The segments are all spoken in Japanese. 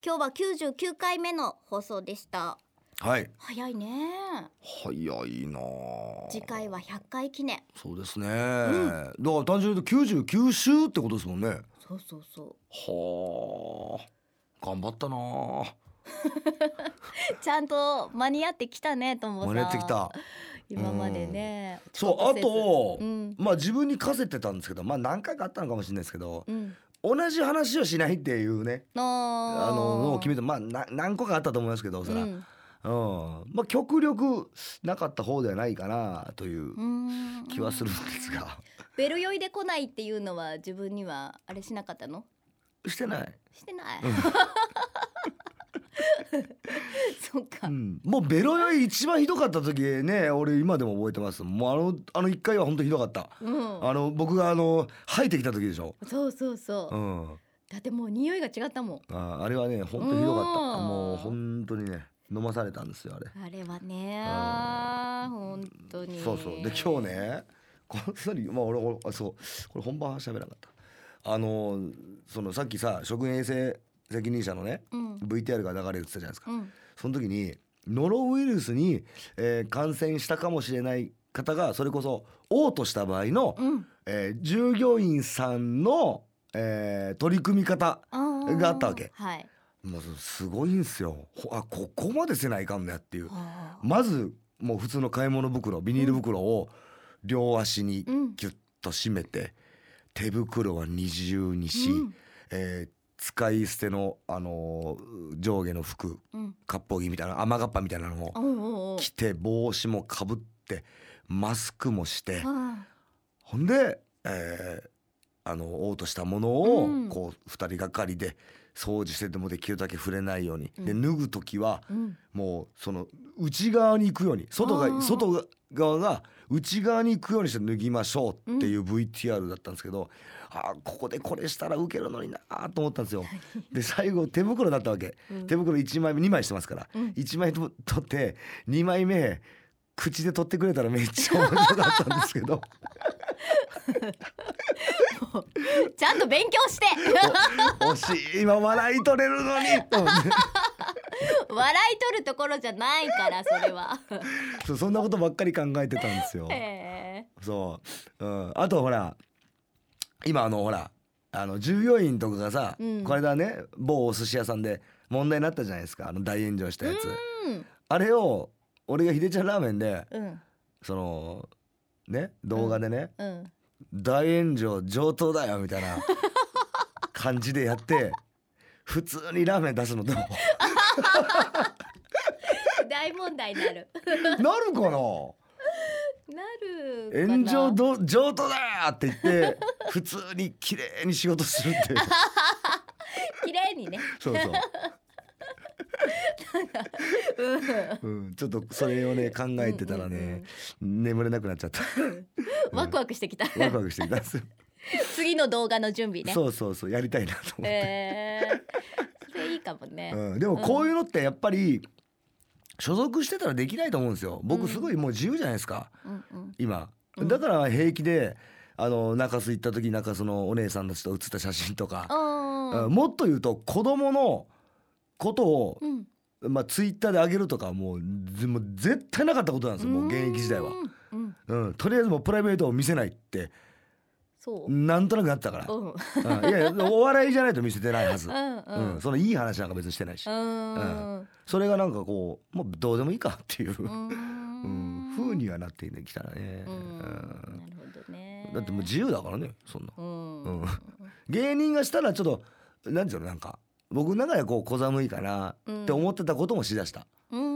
今日は99回目の放送でした。 はい、 早いね。 早いな。 次回は100回記念。 そうですね、だから単純に言うと99週ってことですもんね。 そうそうそう。 はあ、頑張ったな。 ちゃんと間に合ってきたねともさ。 間に合ってきた。 今までね。 そう、あと、 まあ自分に課せてたんですけど、何回かあったのかもしれないですけど、 うん同じ話をしないっていうね、のを決めて、何個かあったと思いますけど、そら、極力なかった方ではないかなという気はするんですが。 ベル酔いで来ないっていうのは自分にはあれしなかったの？ してない。 そっか、 もうベロ酔い一番ひどかった時ね、俺今でも覚えてます。もうあの1回は本当ひどかった、僕が吐いてきた時でしょ。 そうそうそう、だってもう匂いが違ったもん。 あれはね本当ひどかった。もう本当にね飲まされたんですよあれはね。本当にそうそう。で今日ねこの俺そうこれ本番は喋らなかった。そのさっきさ食品衛生責任者のね、VTR が流れてたじゃないですか、その時にノロウイルスに、感染したかもしれない方がそれこそ嘔吐した場合の、従業員さんの、取り組み方があったわけ。もうすごいんですよ。ここまでせないかんのやっていう。まずもう普通の買い物袋ビニール袋を両足にギュッと締めて、手袋は二重にし、使い捨ての、上下の服、割烹着みたいな雨がっぱみたいなのを着て、帽子もかぶってマスクもして、ほんで、嘔吐したものをこう2人がかりで掃除しててもできるだけ触れないように、で脱ぐ時はもうその内側に行くように、外側が内側に行くようにして脱ぎましょうっていう VTR だったんですけど、ここでこれしたらウケるのになと思ったんですよ。で最後手袋だったわけ、手袋1枚目2枚してますから、1枚取って2枚目口で取ってくれたらめっちゃ面白かったんですけどちゃんと勉強して惜しい、今笑い取れるのにと思って笑い取るところじゃないからそれはそんなことばっかり考えてたんですよ。そう、あとほら今ほら従業員とかがさ、これだね某お寿司屋さんで問題になったじゃないですか、大炎上したやつ。あれを俺がひでちゃんラーメンで、そのね動画でね、大炎上上等だよみたいな感じでやって普通にラーメン出すのどう大問題になるなるかな。炎上上等だよって言って普通に綺麗に仕事するっていう綺麗にねそうそうちょっとそれをね考えてたらね、眠れなくなっちゃったワクワクしてきたワクワクしてきたんですよ次の動画の準備ね。 そうやりたいなと思って、 それいいかもね、 でもこういうのってやっぱり所属してたらできないと思うんですよ。僕すごいもう自由じゃないですか、今だから平気で中洲行った時中洲のお姉さんたちと写った写真とか、もっと言うと子供のことを、ツイッターで上げるとかもう絶対なかったことなんですよ、もう現役時代は。とりあえずもうプライベートを見せないってなんとなくなったから、いやお笑いじゃないと見せてないはず、そのいい話なんか別にしてないし、それがなんかこうもうどうでもいいかっていう風にはなってきたらね。なるほどね。 だってもう自由だからねそんな、芸人がしたらちょっとなんていうの、なんか僕の中でこう小寒いかなって思ってたこともしだした。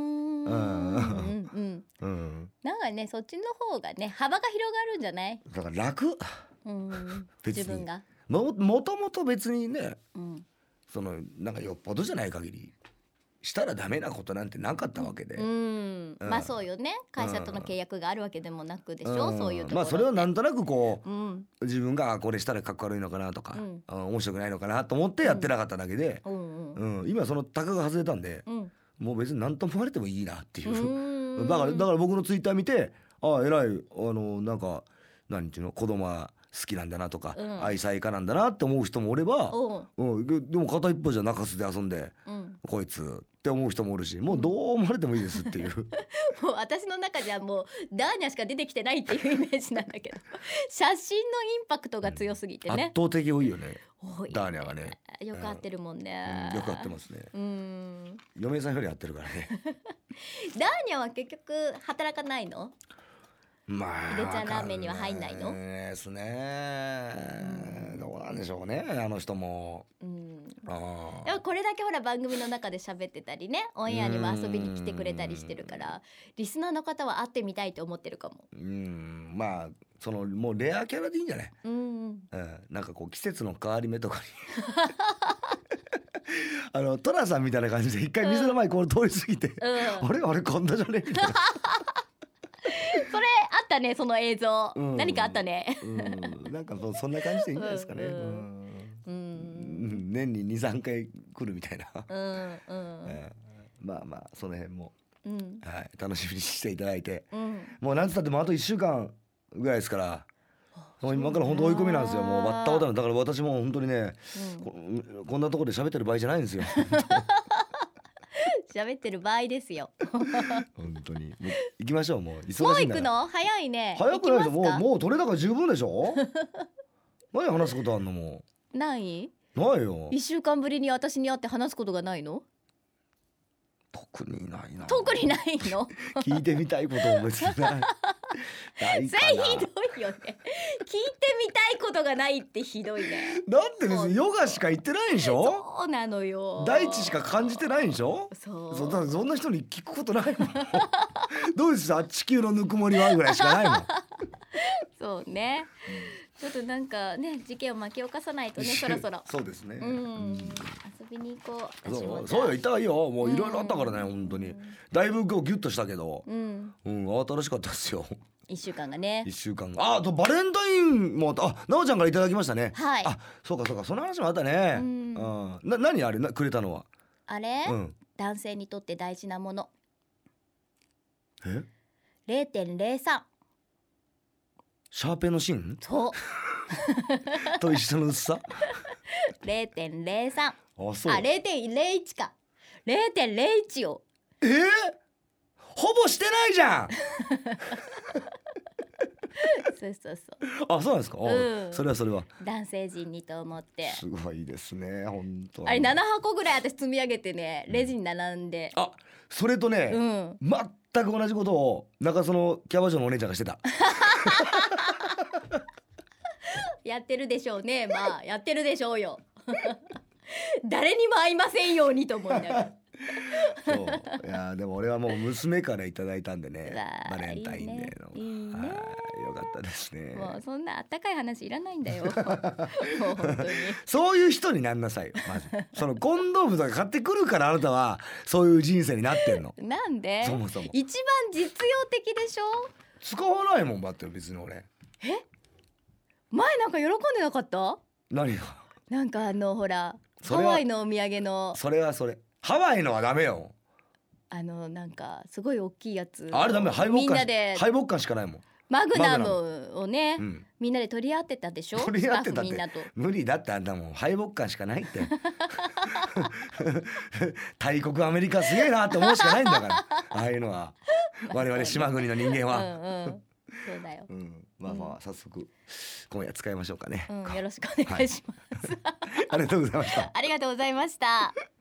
なんかねそっちの方がね幅が広がるんじゃない？ だから楽、 自分がもともと別にね、そのなんかよっぽどじゃない限りしたらダメなことなんてなかったわけで、 まあそうよね、会社との契約があるわけでもなくでしょ、そういうところって。 それをなんとなくこう、自分がこれしたらかっこ悪いのかなとか、面白くないのかなと思ってやってなかっただけで、今そのタガが外れたんで、もう別に何とも言われてもいいなっていう、だから僕のツイッター見て偉いなんか何ていうの子供は好きなんだなとか、 うん、 愛妻家なんだなって思う人もおれば、でも片一方じゃ中洲で遊んで、こいつって思う人もおるし、もうどう思われてもいいですっていうもう私の中じゃもうダーニャしか出てきてないっていうイメージなんだけど写真のインパクトが強すぎてね、 圧倒的多いよね多いね、 ダーニャがね。 よく合ってるもんね、 よく合ってますね。嫁さんより合ってるからねダーニャは結局働かないの？ まあ、 ひでちゃんラーメンには入んないの？ ですね、どうなんでしょうね、あの人も。でもこれだけほら番組の中で喋ってたりね、オンエアにも遊びに来てくれたりしてるから、リスナーの方は会ってみたいと思ってるかも。 まあそのもうレアキャラでいいんじゃない？なんかこう季節の変わり目とかにトラさんみたいな感じで一回店の前こう通り過ぎて、あれこんなじゃねみたいなそれあったね、その映像、何かあったねなんかそんな感じでいいんじゃないですかね。年に 2,3 回来るみたいなまあまあその辺も、はい、楽しみにしていただいて、もうなんつったってもうあと1週間ぐらいですから、今から本当追い込みなんですよ。もうバッタバタだから私も本当にね、こんなところで喋ってる場合じゃないんですよ喋ってる場合ですよ本当に行きましょう。もう忙しいんだから。 もう行くの？早いね。 早くないともう取れ高十分でしょ何話すことあんの？もうないよ。 1週間ぶりに私に会って話すことがないの？ 特にないな。 特にないの聞いてみたいことも別にないないかな。 それひどいよね。聞いてみたいことがないってひどいね。 だって別にヨガしか言ってないんでしょ。 そうなのよ。 大地しか感じてないんでしょ。そうだからそんな人に聞くことないもんどうですか地球のぬくもりはぐらいしかないもんそうね、ちょっとなんかね事件を巻き起こさないとねそろそろそうですね、 遊びに行こう。 そうよ、行ったらいいよ。もういろいろあったからね、本当にだいぶこうギュッとしたけど、新しかったですよ。 1週間がね。 1週間が。あとバレンタインもなおちゃんからいただきましたね。 はい。 そうかその話もあったね。何あれくれたのは。 あれ、男性にとって大事なもの。 0.03 シャーペンの芯そうと一緒の薄さ 0.03 そう 0.01 か 0.01 をほぼしてないじゃんそうそうなんですか、それは男性陣にと思って。 すごいですね本当。 あれ7箱ぐらい私積み上げてね、レジに並んで、 それとね、全く同じことを中そのキャバ嬢のお姉ちゃんがしてたやってるでしょうね。まあやってるでしょうよ誰にも会いませんようにと思いながらそういやでも俺はもう娘からいただいたんでねバレンタインデーの。 いいね、 よかったですね。 もうそんなあったかい話いらないんだよもう本当にそういう人になんなさいよまずそのコンドームとか買ってくるからあなたはそういう人生になってんの。 なんで？ そもそも一番実用的でしょ。 使わないもんだって別に俺。 前なんか喜んでなかった？ 何が？ なんかほらハワイのお土産のそれハワイのはダメよ。 なんかすごい大きいやつ、 あれダメ。敗北感しかないもん。 マグナムをね、みんなで取り合ってたでしょ。 取り合ってたってみんなと無理だって。あんたもう敗北感しかないって大国アメリカすげえなって思うしかないんだからああいうのは我々島国の人間はそうだよ。 まあ早速今夜使いましょうかね。 よろしくお願いします、 ありがとうございました。 ありがとうございました。